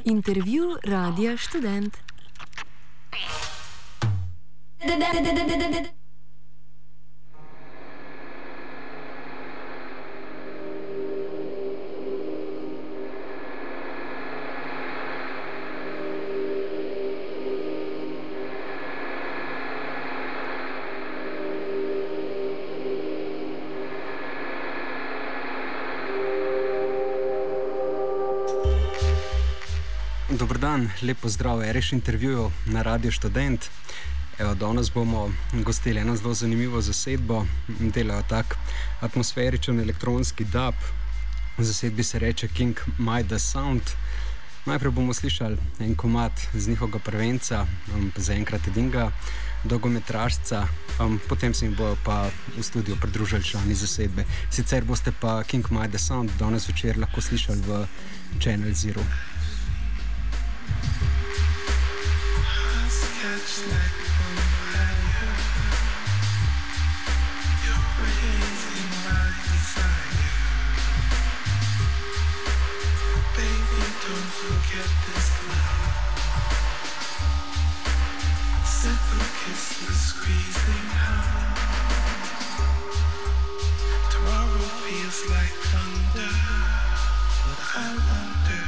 Intervju Radia Študent. Dober dan, lep pozdrav, Ereš intervjuju na Radio Študent. Evo, danes bomo gostili eno zelo zanimivo zasedbo, delajo tak atmosferičen elektronski dub, zasedbi se reče King Midas Sound. Najprej bomo slišali en komad z njihovega prvenca, zaenkrat edinega dolgometražca, potem se jim bojo pa v studiu pridružili člani zasedbe. Sicer boste pa King Midas Sound danes večer lahko slišali v Channel Zero. Catch like on fire, you're blazing right beside you. Baby, don't forget this love. Simple kisses squeezing hard. Tomorrow feels like thunder, but I wonder.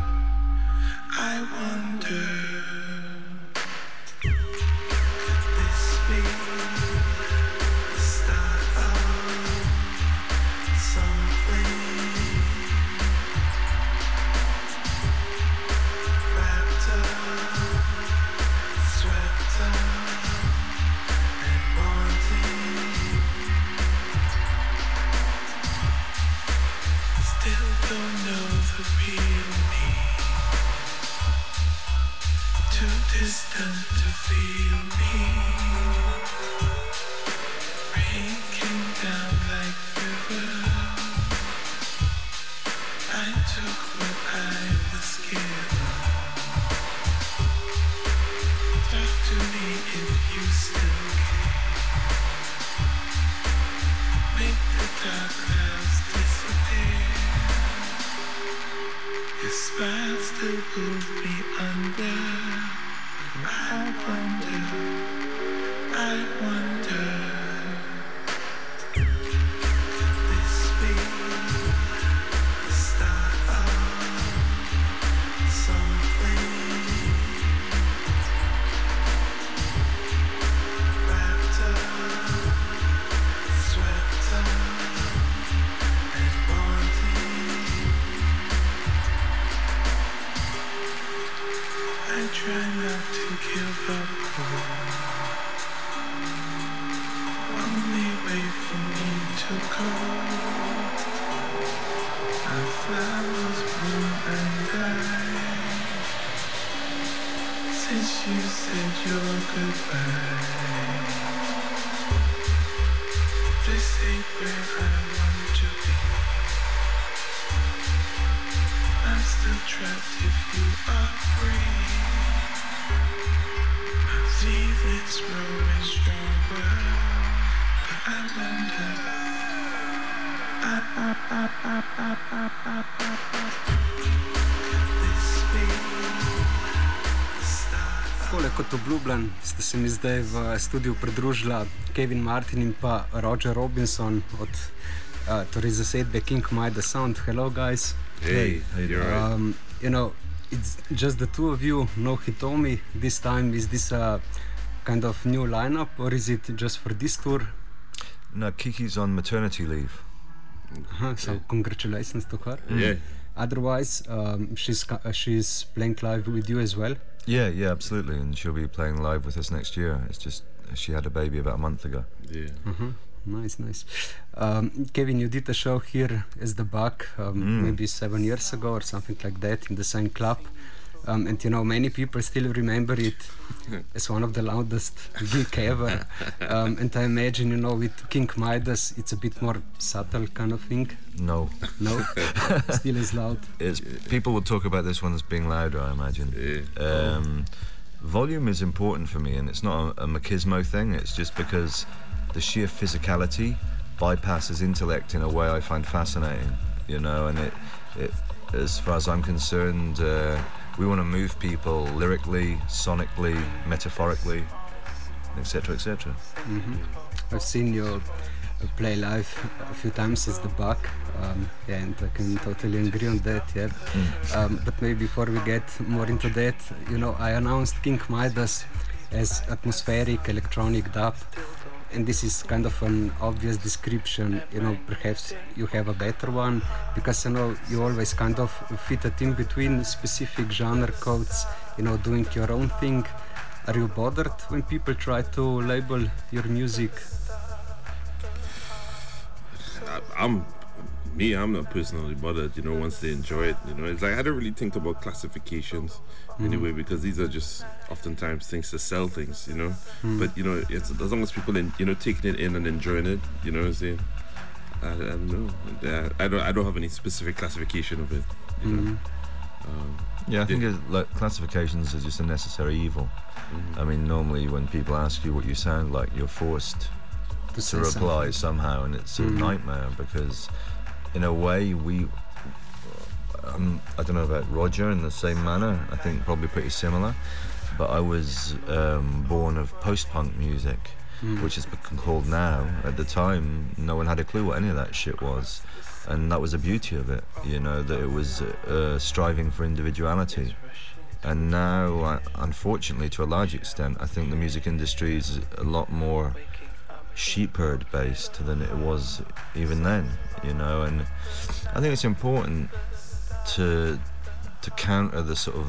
Distant to feel me. Rain came down like river. I took what I was given. Talk to me if you still care. Make the dark clouds disappear. Your smile still pulls me under. I wonder, could this be the start of something? Wrapped up, swept up, and wanting. I try not to give up hope. Only way for me to go. Our flowers bloom and die. Since you said your goodbye, this ain't where I want to be. I'm still trapped if you are free. Feelings growing stronger, but I wonder. Could this be the start? Takole kot obljubljen ste se mi zdaj v studiu pridružila Kevin Martin in pa Roger Robinson od torej zasedbe King Midas Sound. Hello guys. Hey, you're right. You know, it's just the two of you, no Hitomi this time. Is this a kind of new lineup or is it just for this tour? No, Kiki's on maternity leave. So congratulations to her. Yeah. Otherwise, she's playing live with you as well? Yeah, absolutely. And she'll be playing live with us next year. It's just she had a baby about a month ago. Yeah. Nice. Kevin, you did a show here as the Buck maybe 7 years ago or something like that in the same club. And you know, many people still remember it as one of the loudest gig ever. And I imagine, you know, with King Midas, it's a bit more subtle kind of thing. No, still as loud. People will talk about this one as being louder, I imagine. Yeah. Volume is important for me, and it's not a machismo thing. It's just because the sheer physicality bypasses intellect in a way I find fascinating, you know, and it as far as I'm concerned, we want to move people lyrically, sonically, metaphorically, etc., etc. I've seen you play live a few times as the Buck, and I can totally agree on that. Yeah, but maybe before we get more into that, I announced King Midas as atmospheric electronic dub, and this is kind of an obvious description. Perhaps you have a better one, because you always kind of fit it in between specific genre codes. Doing your own thing. Are you bothered when people try to label your music? I'm not personally bothered, once they enjoy it, it's like I don't really think about classifications anyway, because these are just oftentimes things to sell things, but it's as long as people taking it in and enjoying it, you know what I'm saying. I don't know. I don't have any specific classification of it, I think classifications are just a necessary evil. I mean, normally when people ask you what you sound like, you're forced to reply somehow, and it's a nightmare, because in a way I don't know about Roger in the same manner, I think probably pretty similar, but I was born of post-punk music, which has been called now. At the time, no one had a clue what any of that shit was, and that was the beauty of it, that it was striving for individuality. And now, unfortunately, to a large extent, I think the music industry is a lot more sheepherd based than it was even then, and I think it's important to counter the sort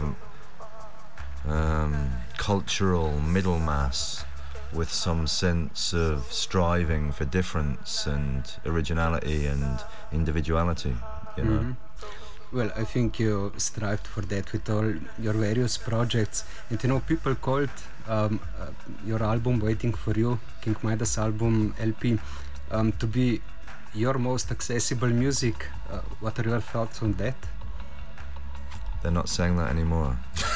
of cultural middle mass with some sense of striving for difference and originality and individuality, Well, I think you strived for that with all your various projects, and people called your album Waiting for You, King Midas album LP, to be your most accessible music. What are your thoughts on that? They're not saying that anymore.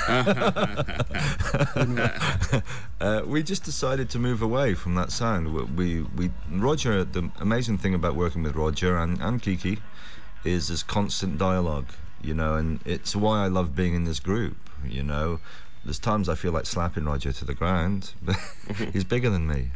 We just decided to move away from that sound. Roger, the amazing thing about working with Roger and Kiki is this constant dialogue, and it's why I love being in this group, There's times I feel like slapping Roger to the ground, but he's bigger than me.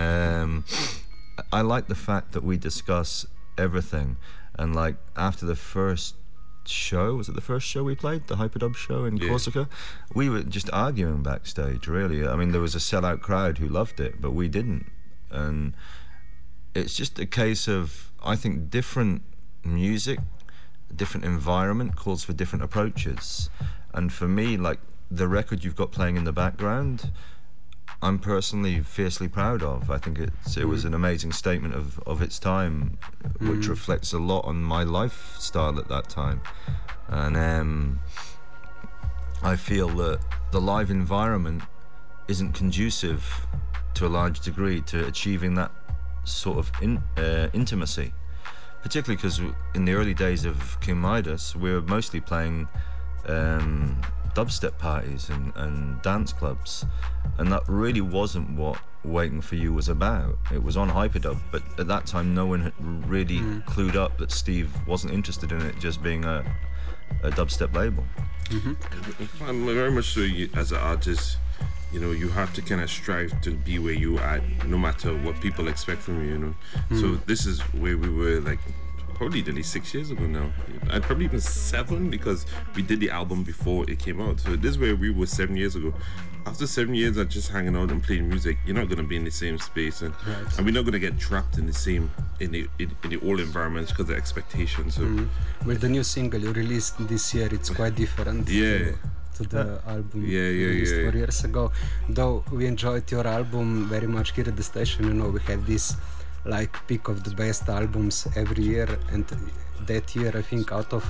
I like the fact that we discuss everything, and like after the first show, was it the first show we played, the Hyperdub show in Corsica? We were just arguing backstage, really. I mean, there was a sellout crowd who loved it, but we didn't. And it's just a case of, I think, different music, different environment calls for different approaches. And for me, like the record you've got playing in the background, I'm personally fiercely proud of. I think it was an amazing statement of its time, which reflects a lot on my lifestyle at that time. And I feel that the live environment isn't conducive to a large degree to achieving that sort of intimacy, particularly because in the early days of King Midas, we were mostly playing dubstep parties and dance clubs, and that really wasn't what Waiting for You was about. It was on Hyperdub, but at that time no one had really clued up that Steve wasn't interested in it just being a dubstep label. I'm very much so, as an artist, you have to kind of strive to be where you are, no matter what people expect from you, So this is where we were, like, probably nearly 6 years ago now. I'd probably even 7, because we did the album before it came out. So this is where we were 7 years ago. After 7 years of just hanging out and playing music, you're not going to be in the same space, and we're not going to get trapped in the same in the old environments because of expectations. So with the new single you released this year, it's quite different. To the album released 4 years ago. Though we enjoyed your album very much here at the station, we have this like pick of the best albums every year, and that year I think out of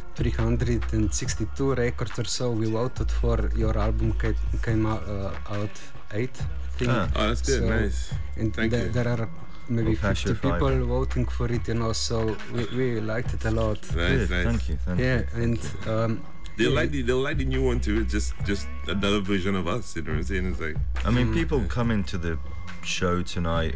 362 records or so we voted for, your album came out 8th, I think. Oh, that's good. So, nice. And Thank you. There are maybe 50 people voting for it, so we liked it a lot. Nice. Thank you. And they'll like the new one too. It's just another version of us, you know what I'm saying? It's like, I mean, people come into the show tonight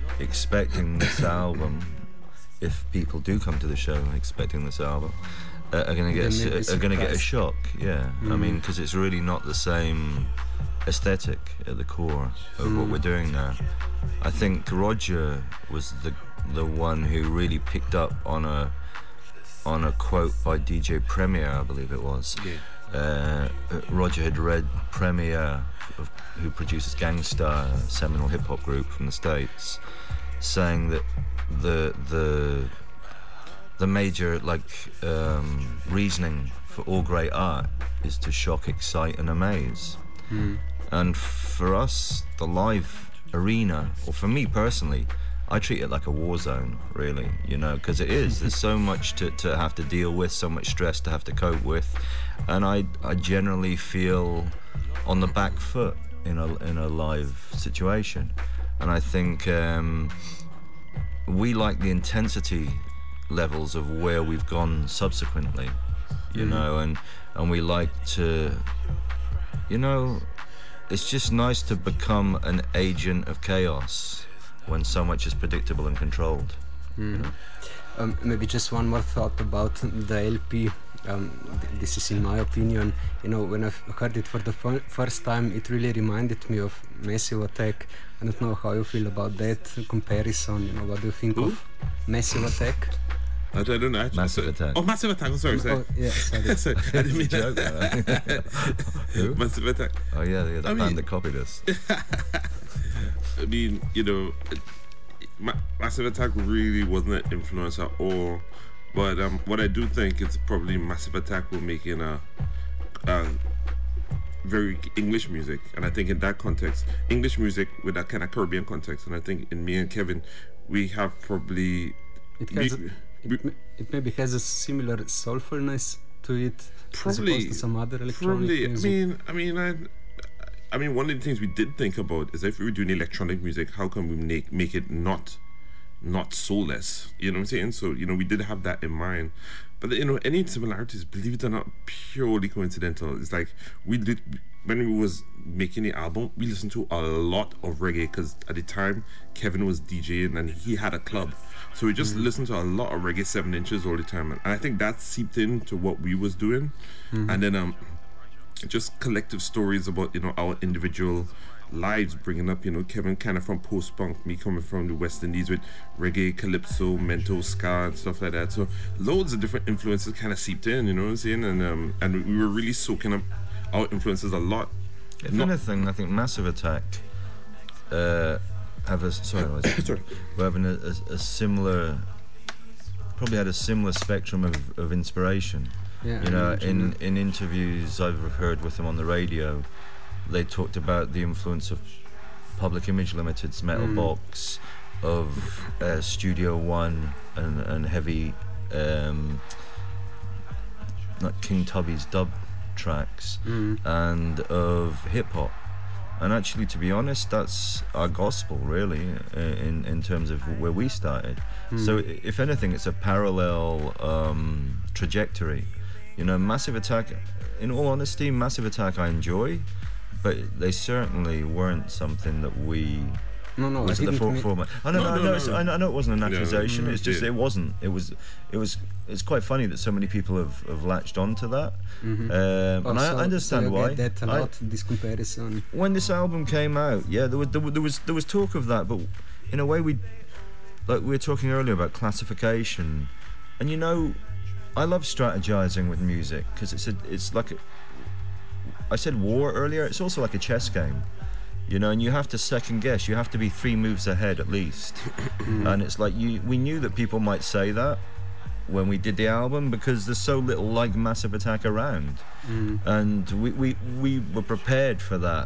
expecting this album, if people do come to the show expecting this album, are going to get They may be are going to get a surprised. shock. Yeah, I mean, because it's really not the same aesthetic at the core of what we're doing now. I think Roger was the one who really picked up on a quote by DJ Premier, I believe it was. Yeah. Roger had read Premier, who produces Gangstar, a seminal hip hop group from the States, saying that the major reasoning for all great art is to shock, excite, and amaze. And for us, the live arena, or for me personally, I treat it like a war zone, really, you know, because it is. There's so much to have to deal with, so much stress to have to cope with, and I generally feel on the back foot in a live situation. And I think we like the intensity levels of where we've gone subsequently, you know, and we like to, you know, it's just nice to become an agent of chaos when so much is predictable and controlled. You know? Maybe just one more thought about the LP. This is in my opinion, you know, when I've heard it for the first time, it really reminded me of Massive Attack. I don't know how you feel about that comparison, you know, what do you think of Massive Attack? I don't know. Massive Attack. Oh, Massive Attack. I'm sorry. Oh, yeah, sorry. Sorry, I didn't mean Joke, that. Who? Massive Attack. Oh yeah, the I band mean- that copied us. I mean, you know, Massive Attack really wasn't an influence at all. But what I do think is probably Massive Attack were making a very English music, and I think in that context, English music with that kind of Caribbean context, and I think in me and Kevin, we have probably It maybe has a similar soulfulness to it, as Probably- opposed to some other electronic music. I mean, one of the things we did think about is if we were doing electronic music, how can we make it not soulless? You know what I'm saying? So, you know, we did have that in mind. But, you know, any similarities, believe it or not, purely coincidental. It's like when we was making the album, we listened to a lot of reggae because at the time, Kevin was DJing and he had a club. So we just listened to a lot of reggae 7 inches all the time. And I think that seeped into what we was doing. And then just collective stories about, you know, our individual lives, bringing up, you know, Kevin kind of from post-punk, me coming from the West Indies with reggae, calypso, mento, ska and stuff like that. So loads of different influences kind of seeped in, you know what I'm saying? And we were really soaking up our influences a lot. If anything, I think Massive Attack have a sorry, we're having a similar, probably had a similar spectrum of inspiration. Yeah, You know, I imagine. in interviews I've heard with them on the radio, they talked about the influence of Public Image Limited's Metal Box, of Studio One and heavy, like King Tubby's dub tracks, and of hip hop. And actually, to be honest, that's our gospel, really, in terms of where we started. So, if anything, it's a parallel trajectory. You know, Massive Attack, in all honesty, Massive Attack I enjoy, but they certainly weren't something that we No, I was at the didn't mean- forefront. I know it wasn't an accusation. It's just yeah. it wasn't. It's quite funny that so many people have latched onto that, and I understand so you why. get that a lot, this comparison. When this album came out, yeah, there was talk of that, but in a way we were talking earlier about classification, and you know, I love strategizing with music because it's like I said war earlier. It's also like a chess game, you know, and you have to second guess. You have to be 3 moves ahead at least, and it's like we knew that people might say that when we did the album because there's so little like Massive Attack around, and we were prepared for that,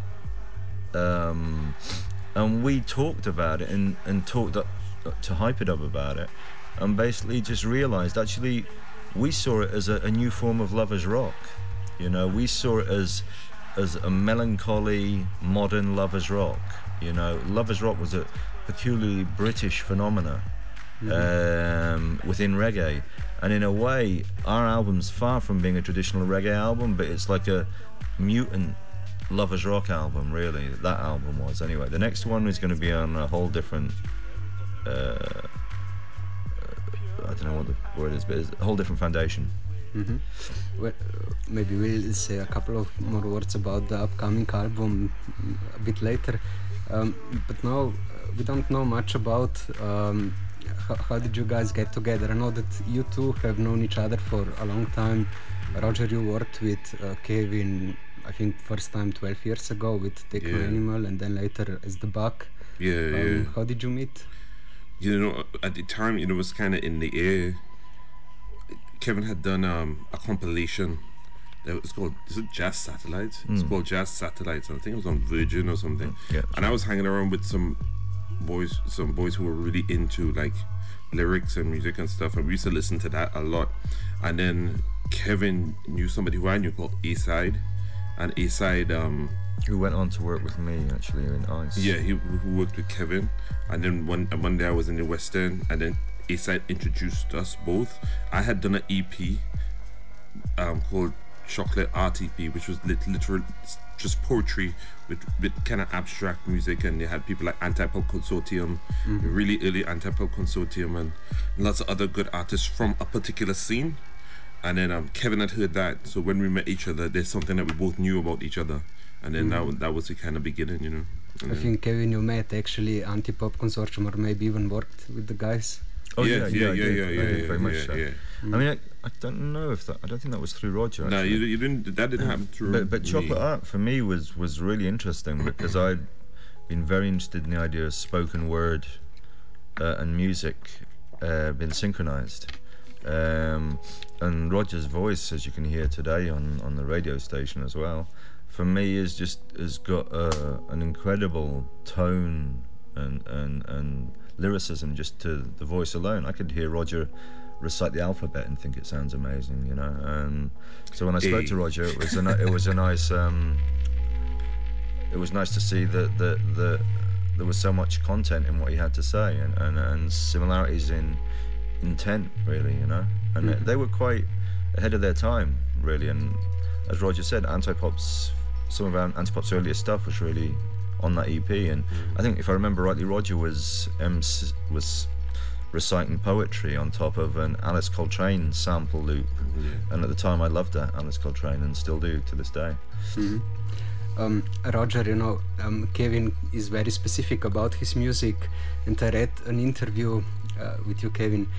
and we talked about it and talked to Hyperdub about it, and basically just realised actually we saw it as a new form of lovers rock. You know, we saw it as a melancholy modern lovers rock. You know, lovers rock was a peculiarly British phenomena within reggae, and in a way our album's far from being a traditional reggae album, but it's like a mutant lovers rock album, really. That album was anyway. The next one is going to be on a whole different I don't know what the word is, but it's a whole different foundation. Well, maybe we'll say a couple of more words about the upcoming album a bit later. But now we don't know much about how did you guys get together. I know that you two have known each other for a long time. Roger, you worked with Kevin, I think first time 12 years ago with Techno Animal, and then later as the Buck. Yeah. How did you meet? You know, at the time, it was kind of in the air. Kevin had done a compilation. It was called, is it Jazz Satellites? It's called Jazz Satellites. And I think it was on Virgin or something. Yeah. And I was hanging around with some boys who were really into like lyrics and music and stuff. And we used to listen to that a lot. And then Kevin knew somebody who I knew called A-Side. And A-Side... who went on to work with me actually in ICE. Yeah, who worked with Kevin. And then one day I was in the West End, and then A-Side introduced us both. I had done an EP called Chocolate RTP, which was literally just poetry with kind of abstract music, and they had people like Anti-Pop Consortium, really early Anti-Pop Consortium, and lots of other good artists from a particular scene. And then Kevin had heard that, so when we met each other, there's something that we both knew about each other. And then that was the kind of beginning, you know. I think, Kevin, you met actually Anti-Pop Consortium, or maybe even worked with the guys. Oh yeah, I did very much so. yeah. I mean, I don't know if that. I don't think that was through Roger. No, actually. you didn't. That didn't happen through. But Chocolate Art for me was really interesting because I'd been very interested in the idea of spoken word and music being synchronized. And Roger's voice, as you can hear today on the radio station as well, for me has got an incredible tone and lyricism just to the voice alone. I could hear Roger recite the alphabet and think it sounds amazing, you know. And so when I spoke to Roger, it was nice to see that there was so much content in what he had to say and similarities in intent, really, you know. And they were quite ahead of their time, really. And as Roger said, some of Anti-Pop's earlier stuff was really on that EP. And I think, if I remember rightly, Roger was reciting poetry on top of an Alice Coltrane sample loop. And at the time, I loved that Alice Coltrane and still do to this day. Roger, you know, Kevin is very specific about his music, and I read an interview with you, Kevin,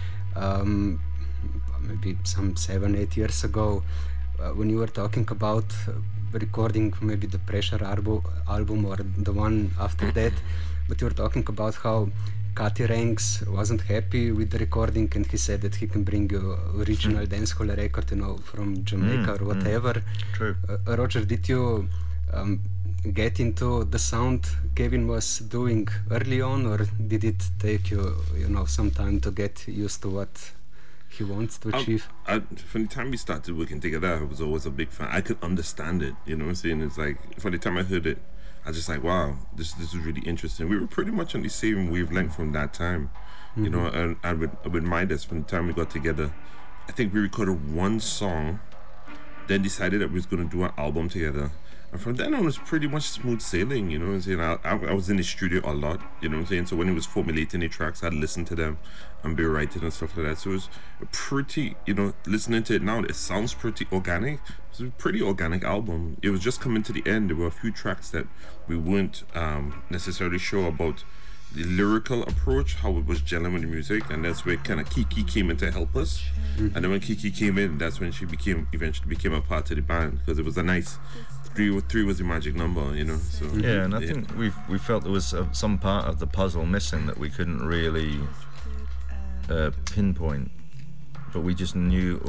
maybe some 7-8 years ago, when you were talking about recording maybe the Pressure album or the one after that, but you were talking about how Cutty Ranks wasn't happy with the recording, and he said that he can bring you original dancehall record, you know, from Jamaica or whatever. True. Roger, did you get into the sound Kevin was doing early on, or did it take you, you know, some time to get used to what he wants to achieve? From the time we started working together, I was always a big fan. I could understand it, you know what I'm saying? It's like, from the time I heard it, I was just like, wow, this is really interesting. We were pretty much on the same wavelength from that time, you know. And with Midas, from the time we got together, I think we recorded one song, then decided that we was going to do an album together. And from then on, it was pretty much smooth sailing, you know what I'm saying? I was in the studio a lot, you know what I'm saying? So when he was formulating the tracks, I'd listen to them and be writing and stuff like that. So it was a pretty, you know, listening to it now, it sounds pretty organic. It's a pretty organic album. It was just coming to the end. There were a few tracks that we weren't necessarily sure about the lyrical approach, how it was gelling with the music, and that's where kind of Kiki came in to help us. And then when Kiki came in, that's when she eventually became a part of the band, because it was a nice... Three was the magic number, you know. So yeah, and I think we felt there was some part of the puzzle missing that we couldn't really pinpoint, but we just knew,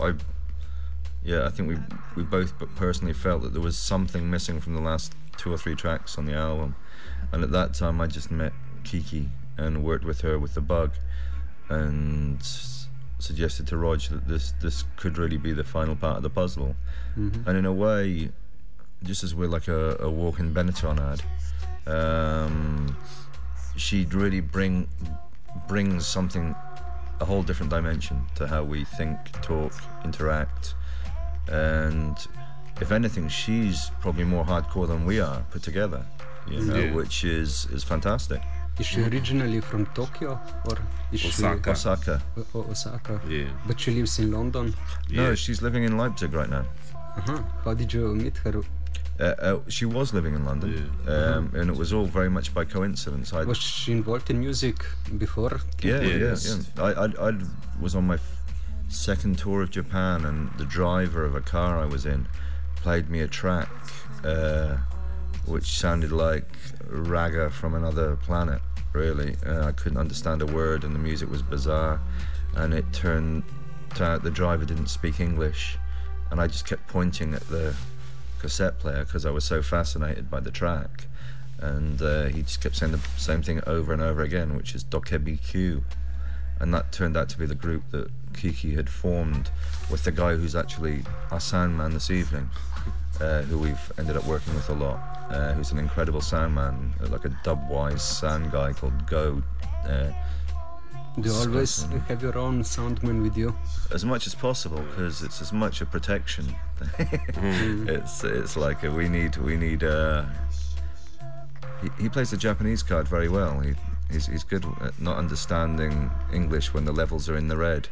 I think we both personally felt that there was something missing from the last 2 or 3 tracks on the album. And at that time, I just met Kiki and worked with her with the Bug, and suggested to Rog that this could really be the final part of the puzzle. And in a way, just as we're like a walking Benetton ad, she'd really brings something, a whole different dimension to how we think, talk, interact. And if anything, she's probably more hardcore than we are put together. you know, Yeah. which is fantastic. Is she originally from Tokyo or is Osaka. Osaka. she Osaka? Yeah. But she lives in London. No, Yeah. she's living in Leipzig right now. Uh-huh. How did you meet her? She was living in London, and it was all very much by coincidence. Was she involved in music before? Yeah. Yes. I was on my second tour of Japan, and the driver of a car I was in played me a track which sounded like raga from another planet, really. I couldn't understand a word, and the music was bizarre, and it turned out the driver didn't speak English, and I just kept pointing at the cassette player because I was so fascinated by the track, and he just kept saying the same thing over and over again, which is Dokebi Q, and that turned out to be the group that Kiki had formed with the guy who's actually our sound man this evening, who we've ended up working with a lot, who's an incredible sound man, like a dub-wise sound guy called Go. Do you always have your own soundman with you? As much as possible, because it's as much a protection. It's like we need. He plays the Japanese card very well. He's good at not understanding English when the levels are in the red.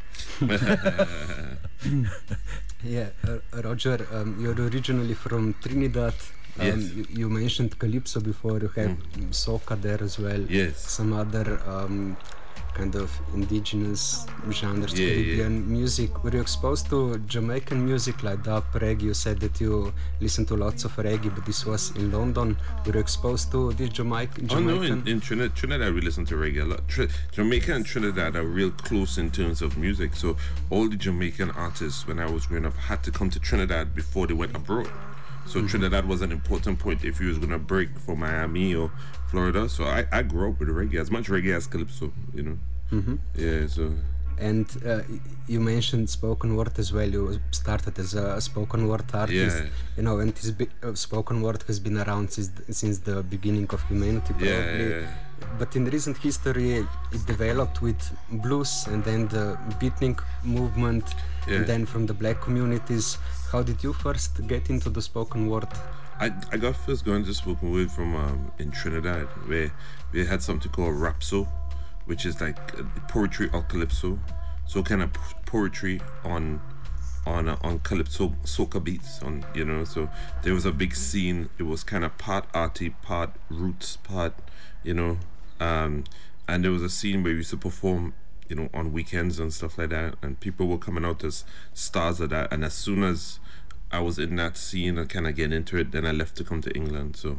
Yeah, Roger, you're originally from Trinidad. Yes. You mentioned Calypso before. You have soca there as well. Yes. Some other kind of indigenous genres, Yeah, Caribbean music. Were you exposed to Jamaican music like dub, reggae? You said that you listened to lots of reggae, but this was in London. Were you exposed to this Jamaican? Oh no, in Trinidad we listen to reggae a lot. Jamaica and Trinidad are real close in terms of music. So all the Jamaican artists when I was growing up had to come to Trinidad before they went abroad. So Trinidad was an important point if you was gonna break from Miami or Florida. So I grew up with reggae, as much reggae as Calypso, you know. Yeah, so. And you mentioned spoken word as well. You started as a spoken word artist. Yeah. You know, and this spoken word has been around since the beginning of humanity, probably. Yeah. But in recent history, it developed with blues and then the beatnik movement, and then from the black communities. How did you first get into the spoken word? I got first going to spoken word from in Trinidad, where we had something called rapso, which is like poetry or calypso, so kind of poetry on calypso soca beats, on, you know. So there was a big scene. It was kind of part arty, part roots, part, you know, and there was a scene where we used to perform, you know, on weekends and stuff like that, and people were coming out as stars of that. And as soon as I was in that scene and kind of get into it, then I left to come to England. So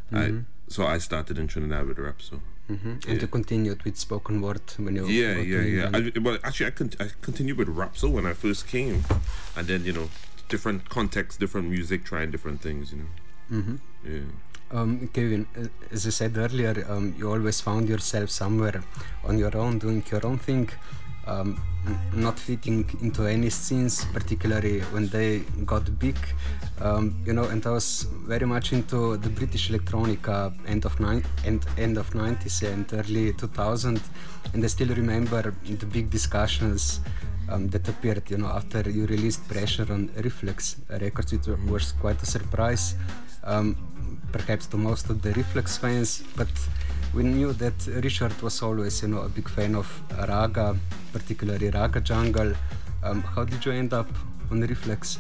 I started in Trinidad with rap. So. And you continued with spoken word when you Yeah. I continued with rap so when I first came, and then, you know, different contexts, different music, trying different things, you know. Yeah. Kevin, as I said earlier, you always found yourself somewhere on your own, doing your own thing, not fitting into any scenes, particularly when they got big. You know, and I was very much into the British electronica end of 90s and early 2000, and I still remember the big discussions that appeared, you know, after you released Pressure on Reflex Records, which was quite a surprise, perhaps to most of the Reflex fans, but we knew that Richard was always, you know, a big fan of raga, particularly raga jungle. How did you end up on Reflex?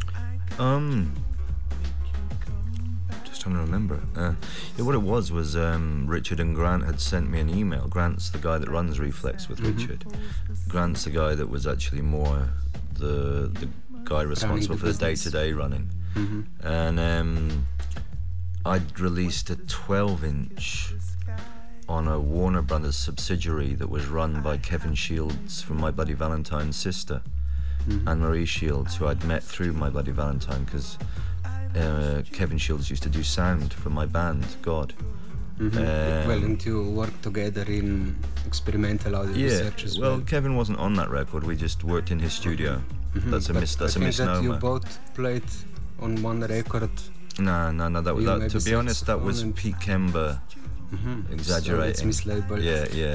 Just trying to remember. What it was Richard and Grant had sent me an email. Grant's the guy that runs Reflex with Richard. Grant's the guy that was actually more the guy responsible for the day-to-day running. And I'd released a 12-inch on a Warner Brothers subsidiary that was run by Kevin Shields from My Bloody Valentine's sister, Anne-Marie Shields, who I'd met through My Bloody Valentine, because Kevin Shields used to do sound for my band, God. Well, and you worked together in experimental audio research as well. Well, Kevin wasn't on that record, we just worked in his studio. That's a misnomer. That you both played on one record. No, to be honest, that was Pete Kemba exaggerating. So it's mislabeled.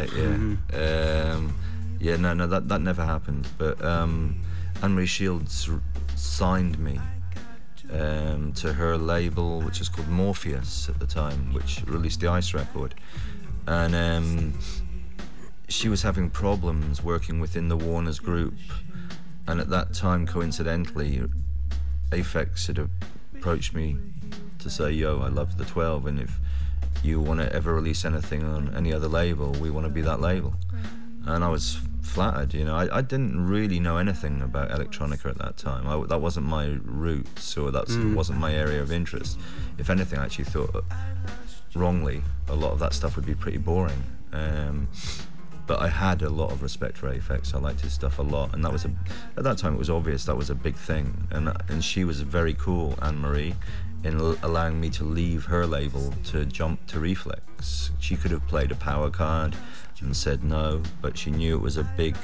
No, that never happened. But Anne-Marie Shields signed me to her label, which was called Morpheus at the time, which released the Ice record. And she was having problems working within the Warner's group. And at that time, coincidentally, Aphex had approached me to say, yo, I love the 12, and if you want to ever release anything on any other label, we want to be that label. And I was flattered, you know. I didn't really know anything about electronica at that time. That wasn't my roots, or that wasn't my area of interest. If anything, I actually thought, wrongly, a lot of that stuff would be pretty boring. But I had a lot of respect for Aphex. I liked his stuff a lot, and that was at that time it was obvious that was a big thing. And she was very cool, Anne-Marie, in allowing me to leave her label to jump to Reflex. She could have played a power card and said no, but she knew it was a big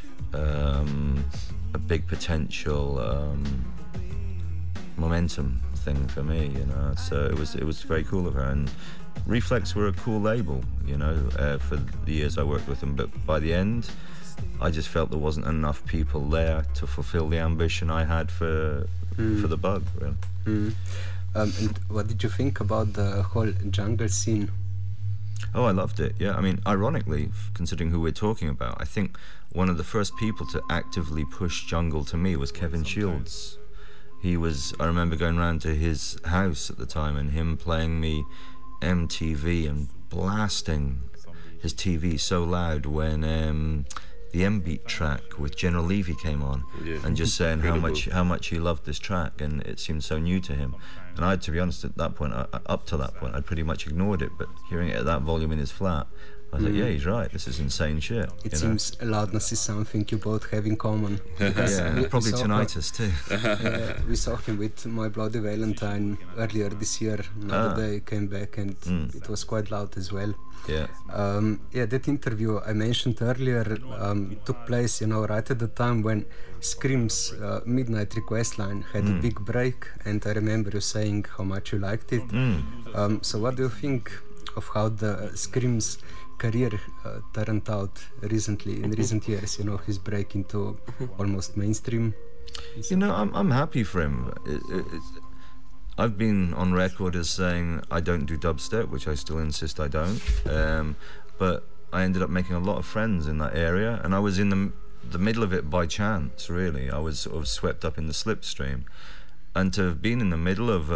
potential momentum thing for me, you know. So it was very cool of her. And Reflex were a cool label, you know, for the years I worked with them. But by the end, I just felt there wasn't enough people there to fulfill the ambition I had for the Bug, really. And what did you think about the whole jungle scene? Oh, I loved it, yeah. I mean, ironically, considering who we're talking about, I think one of the first people to actively push jungle to me was Kevin Shields. I remember going round to his house at the time and him playing me MTV and blasting his TV so loud when the M-Beat track with General Levy came on, and just saying how much he loved this track, and it seemed so new to him. And I, to be honest, at that point, up to that point, I'd pretty much ignored it. But hearing it at that volume in his flat, I was like, yeah, he's right. This is insane shit. It seems loudness is something you both have in common. Yeah, probably tinnitus too. We saw him with My Bloody Valentine earlier this year. Another day came back, and it was quite loud as well. Yeah. That interview I mentioned earlier took place, you know, right at the time when Scream's Midnight Request line had a big break, and I remember you saying how much you liked it. So what do you think of how the Scream's career turned out in recent years, you know, his break into almost mainstream? You know, I'm happy for him. I've been on record as saying I don't do dubstep, which I still insist I don't. But I ended up making a lot of friends in that area, and I was in the middle of it by chance, really. I was sort of swept up in the slipstream. And to have been in the middle of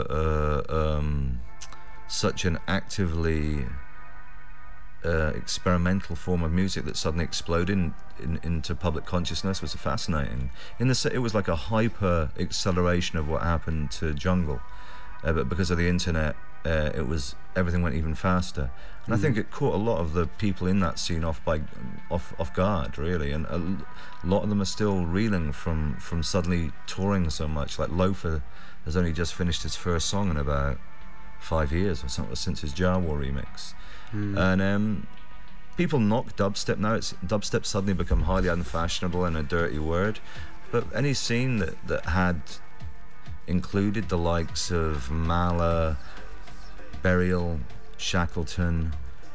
such an actively experimental form of music that suddenly exploded into public consciousness was fascinating. It was like a hyper acceleration of what happened to jungle. But because of the internet, everything went even faster, and I think it caught a lot of the people in that scene off guard, really. And a lot of them are still reeling from suddenly touring so much. Like Loafer has only just finished his first song in about 5 years or something since his Jawa remix, and people knock dubstep now. Dubstep suddenly become highly unfashionable and a dirty word, but any scene that had included the likes of Mala, Burial, Shackleton,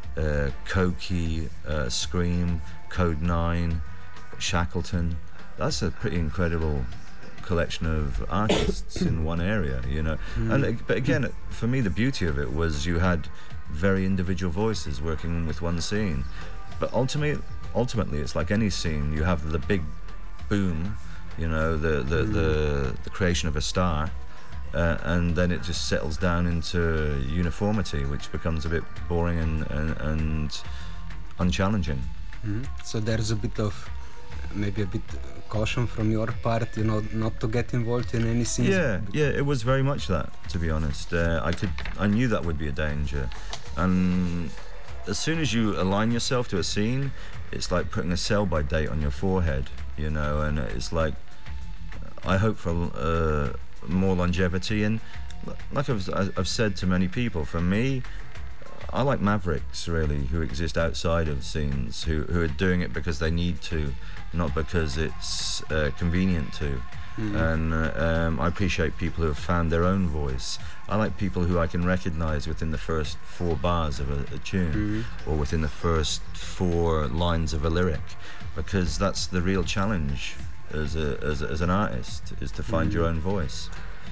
Koki, Scream, Code 9, Shackleton. That's a pretty incredible collection of artists in one area, you know. But again, for me, the beauty of it was you had very individual voices working with one scene. But ultimately, it's like any scene. You have the big boom, you know, the creation of a star, and then it just settles down into uniformity, which becomes a bit boring and unchallenging. So there's maybe a bit caution from your part, you know, not to get involved in any scenes. Yeah, it was very much that, to be honest. I knew that would be a danger, and as soon as you align yourself to a scene, it's like putting a sell-by date on your forehead, you know, and it's like, I hope for more longevity. And like I've said to many people, for me, I like mavericks, really, who exist outside of scenes, who are doing it because they need to, not because it's convenient to. And I appreciate people who have found their own voice. I like people who I can recognize within the first 4 bars of a tune, or within the first 4 lines of a lyric, because that's the real challenge as an artist, is to find your own voice.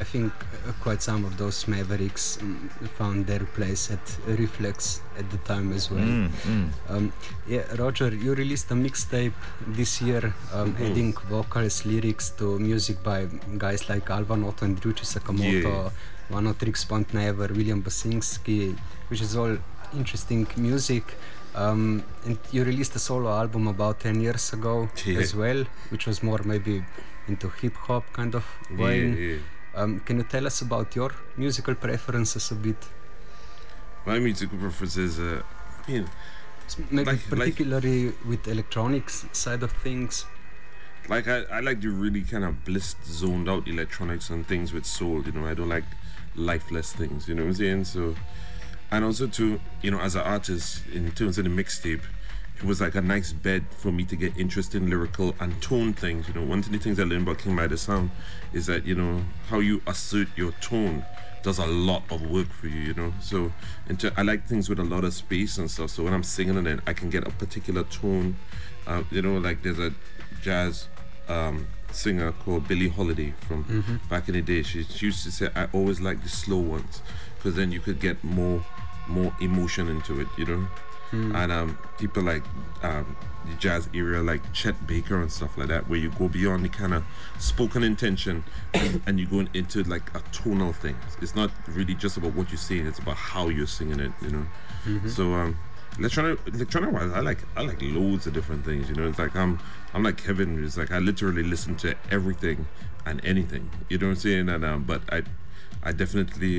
I think quite some of those mavericks found their place at Reflex at the time as well. Yeah, Roger, you released a mixtape this year, adding vocals, lyrics to music by guys like Alva Noto and Ryuichi Sakamoto, Oneohtrix Point Never, William Basinski, which is all interesting music. And you released a solo album about 10 years ago as well, which was more maybe into hip-hop kind of way. Can you tell us about your musical preferences a bit? My musical preferences, Maybe particularly with electronics side of things. Like I like the really kind of blissed, zoned out electronics and things with soul, you know. I don't like lifeless things, you know what I'm saying? So, and also too, you know, as an artist, in terms of the mixtape, it was like a nice bed for me to get interested in lyrical and tone things. You know, one of the things I learned about King Midas Sound is that, you know, how you assert your tone does a lot of work for you, you know. So I like things with a lot of space and stuff. So when I'm singing on it, I can get a particular tone. You know, like there's a jazz singer called Billie Holiday from back in the day. She used to say, I always like the slow ones, because then you could get more emotion into it, you know. And people like the jazz area, like Chet Baker and stuff like that, where you go beyond the kind of spoken intention and you go into like a tonal thing. It's not really just about what you're saying; it's about how you're singing it, you know. So electronic wise, I like loads of different things, you know. It's like I'm like Kevin. It's like I literally listen to everything and anything, you know what I'm saying? And but I definitely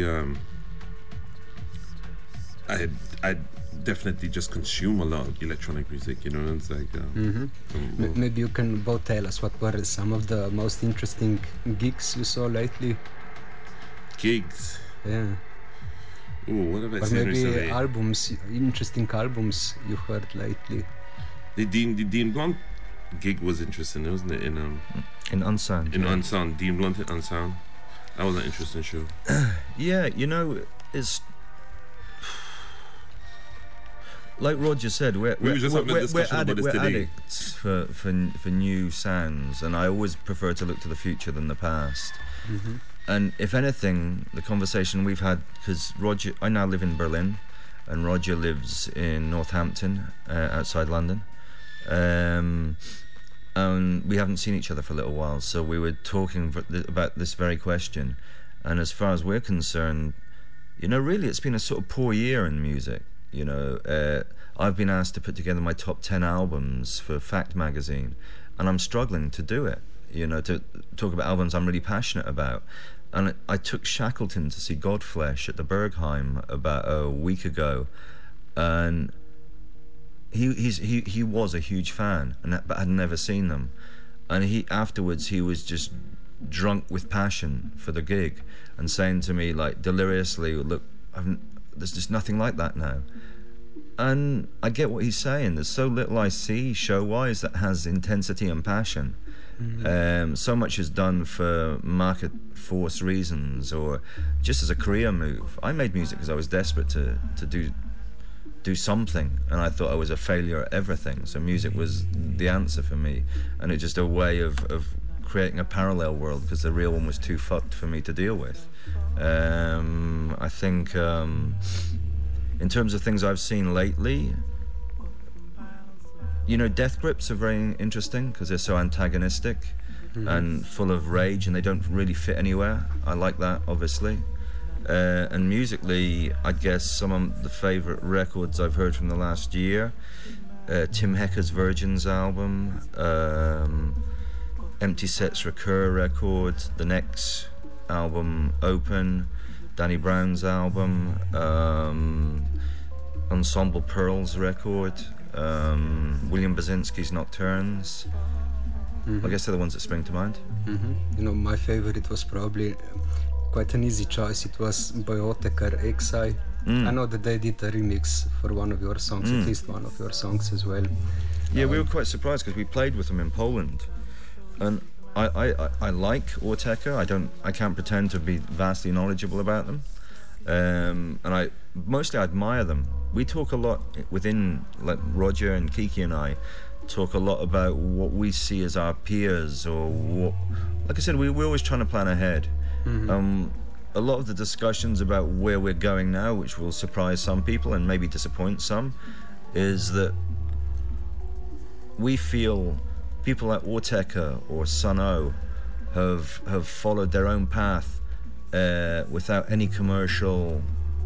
I definitely just consume a lot of electronic music, you know. It's like Maybe you can both tell us what were some of the most interesting gigs you saw lately. Gigs. Yeah. Ooh, what have I Or seen maybe recently? albums, interesting albums you heard lately. The Dean Blunt gig was interesting, wasn't it? In Unsound. In Unsound, Dean Blunt in Unsound. That was an interesting show. Yeah, you know, it's like Roger said, we're addicts for new sounds, and I always prefer to look to the future than the past. And if anything, the conversation we've had, because I now live in Berlin, and Roger lives in Northampton, outside London, and we haven't seen each other for a little while, so we were talking about this very question. And as far as we're concerned, you know, really it's been a sort of poor year in music. You know, I've been asked to put together my top 10 albums for Fact magazine, and I'm struggling to do it, you know, to talk about albums I'm really passionate about. And I took Shackleton to see Godflesh at the Berghain about a week ago, and he was a huge fan, but had never seen them. And afterwards he was just drunk with passion for the gig, and saying to me, like, deliriously, look, there's just nothing like that now. And I get what he's saying. There's so little I see show-wise that has intensity and passion. So much is done for market force reasons, or just as a career move. I made music because I was desperate to do something, and I thought I was a failure at everything. So music was the answer for me, and it's just a way of creating a parallel world, because the real one was too fucked for me to deal with. I think in terms of things I've seen lately, you know, Death Grips are very interesting because they're so antagonistic and full of rage, and they don't really fit anywhere. I like that, obviously. And musically, I guess some of the favourite records I've heard from the last year, Tim Hecker's Virgins album, Empty Sets Recur record, the next album Open, Danny Brown's album, Ensemble Pearls record, William Basinski's Nocturnes. I guess they're the ones that spring to mind. You know, my favorite was probably quite an easy choice. It was Boyotekar Exai. I know that they did a remix for one of your songs, at least one of your songs as well. Yeah, we were quite surprised because we played with them in Poland, and I like Orteka. I can't pretend to be vastly knowledgeable about them, and I mostly admire them. We talk a lot within, like Roger and Kiki and I talk a lot about what we see as our peers, or what, like I said, we're always trying to plan ahead. A lot of the discussions about where we're going now, which will surprise some people and maybe disappoint some, is that we feel people like Autechre or Sun O have followed their own path without any commercial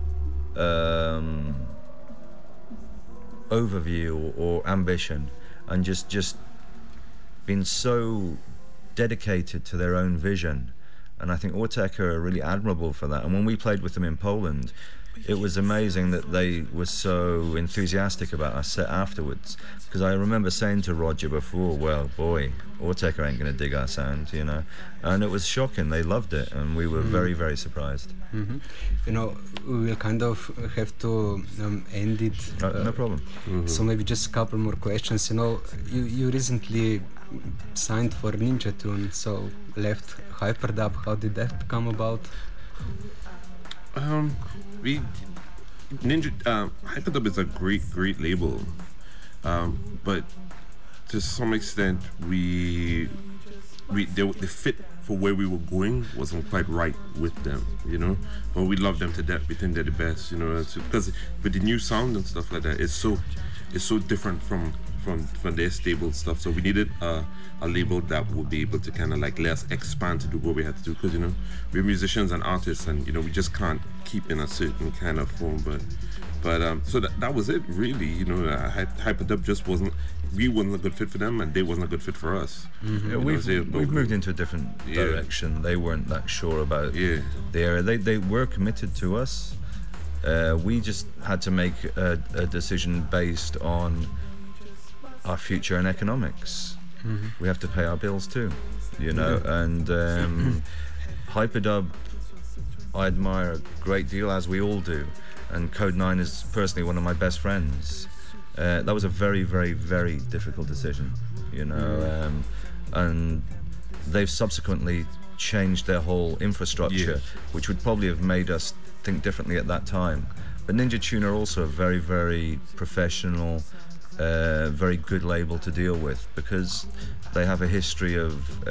overview or ambition, and just been so dedicated to their own vision. And I think Autechre are really admirable for that. And when we played with them in Poland, it was amazing that they were so enthusiastic about our set afterwards. Because I remember saying to Roger before, well, boy, Autechre ain't going to dig our sound, you know. And it was shocking. They loved it, and we were very, very surprised. You know, we will kind of have to end it. No problem. So maybe just a couple more questions. You know, you recently signed for Ninja Tune, so left Hyperdub. How did that come about? Hyperdub is a great label, but to some extent the fit for where we were going wasn't quite right with them, you know. But we love them to death. We think they're the best, you know. Because with the new sound and stuff like that, it's so different from their stable stuff. So we needed a label that would be able to kind of like let us expand to do what we had to do, because, you know, we're musicians and artists, and, you know, we just can't keep in a certain kind of form. But so that was it, really. You know, Hyperdub just wasn't a good fit for them, and they wasn't a good fit for us. Yeah, we've moved into a different direction. They weren't that sure about the area. They were committed to us. We just had to make a decision based on our future and economics. We have to pay our bills too, you know. And Hyperdub I admire a great deal, as we all do, and Code 9 is personally one of my best friends. That was a very, very, very difficult decision, you know, and they've subsequently changed their whole infrastructure, which would probably have made us think differently at that time. But Ninja Tune are also a very, very professional, very good label to deal with, because they have a history of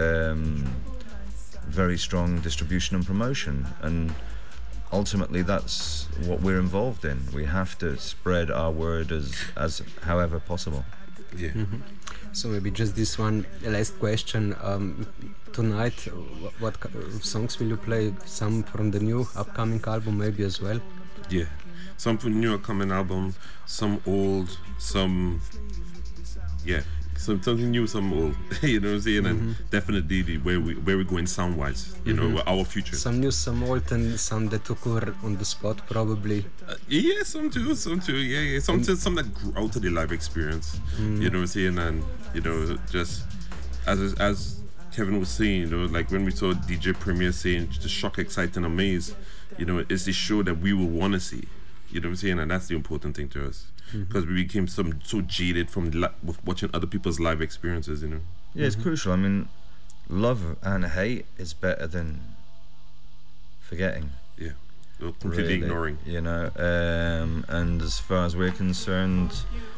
very strong distribution and promotion, and ultimately that's what we're involved in. We have to spread our word as however possible. So maybe just this one last question. Tonight, what songs will you play? Some from the new upcoming album maybe as well? Yeah, some from the new upcoming album, some old, some something new, some old. You know what I'm saying? And definitely where we're going sound wise, you know, our future. Some new, some old, and some that took over on the spot probably. Yeah, some too. Yeah. Some that grew out of the live experience. You know what I'm saying? And you know, just as Kevin was saying, you know, like when we saw DJ Premier saying the shock, excite, and amaze, you know, it's the show that we will want to see. You know what I'm saying? And that's the important thing to us, because we became so jaded from with watching other people's live experiences, you know. Yeah, it's crucial. I mean, love and hate is better than forgetting. Yeah, completely ignoring. You know, and as far as we're concerned,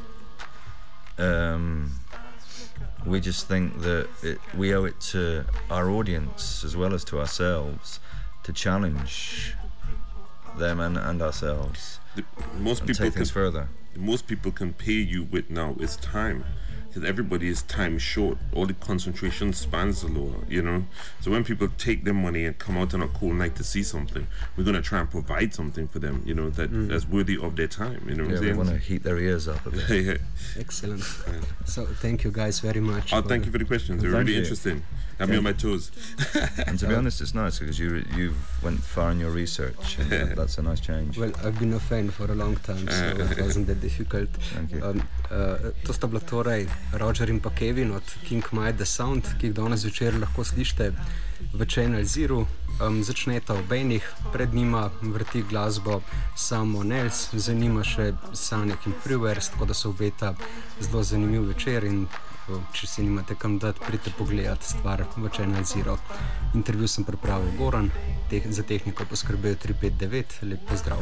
we just think that we owe it to our audience as well as to ourselves to challenge them and ourselves. Most people take things further. Most people can pay you with now is time, because everybody is time short. All the concentration spans are lower, you know. So when people take their money and come out on a cool night to see something, we're gonna try and provide something for them, you know, that's worthy of their time. You know what I'm saying? We want to heat their ears up a bit. Excellent. So thank you guys very much. Oh, thank you for the questions. They're really interesting. Have me on my toes. And to be honest, it's nice because you've went far in your research, and that's a nice change. Well, I've been a fan for a long time, so it wasn't that difficult. Thank you. To sta bila torej Roger in pa Kevin od King Made the Sound, ki jih danes večer lahko slišite v Channel Zero. Začneta ob enih, pred njima vrti glasbo Samo Nels, zanima še Sonic in Freeware, tako da se obeta zelo zanimiv večer, in če si nimate kam dati, pridite pogledat stvar v Channel Zero. Intervju sem pripravil Goran, za tehniko poskrbel 359, lep pozdrav.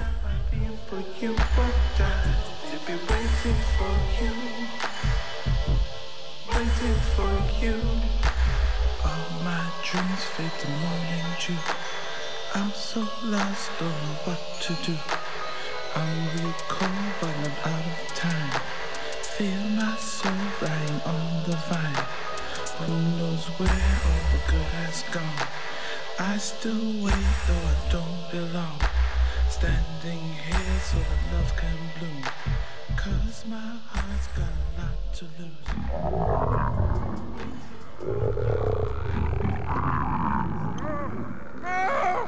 Waiting for you. All my dreams fade to morning dew. I'm so lost, don't know what to do. I'm really cold, but I'm out of time. Feel my soul riding on the vine. Who knows where all the good has gone? I still wait, though I don't belong. Standing here so that love can bloom. 'Cause my heart's got a lot to lose.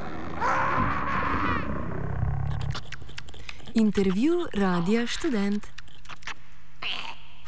Intervju Radia Študent.